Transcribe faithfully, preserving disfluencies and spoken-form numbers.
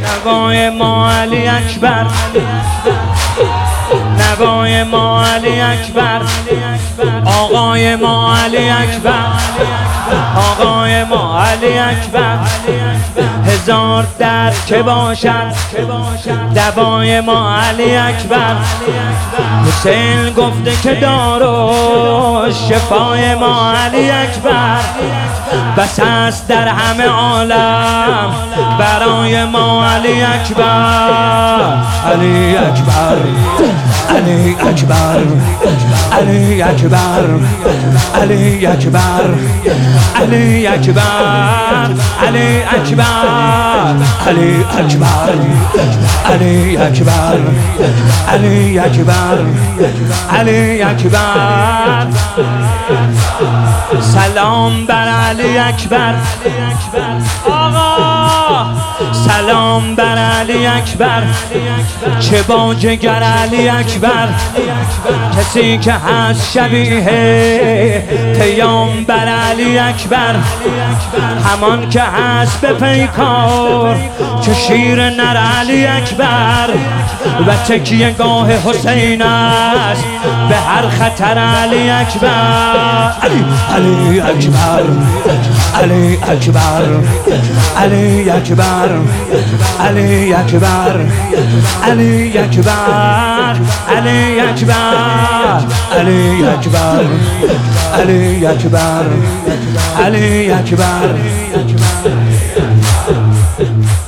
نوای ما علی اکبر، نوای ما علی اکبر، آقای ما علی اکبر، آقای ما علی اکبر. هزار درد که باشد دوای ما علی اکبر. حسین گفته که دارو شفای ما علی اکبر. بس است در همه عالم برای ما علی اکبر. علی اکبر، علی اکبر، علی اکبر، علی اکبر، علی اکبر، علی اکبر، علی اکبر، علی اکبر، علی اکبر، علی اکبر. سلام بر علی اکبر آقا، سلام بر علی اکبر. چه با جگر علی اکبر، کسی که هست شبیه پیامبر علی اکبر. همان که هست به پیکار چه شیر نر علی اکبر. و تکیه گاه حسین است به هر خطر علی اکبر. علی علی اکبر، علی اکبر، علی اکبر، علی اکبر، علی اکبر، علی اکبر، علی اکبر، علی اکبر، علی اکبر.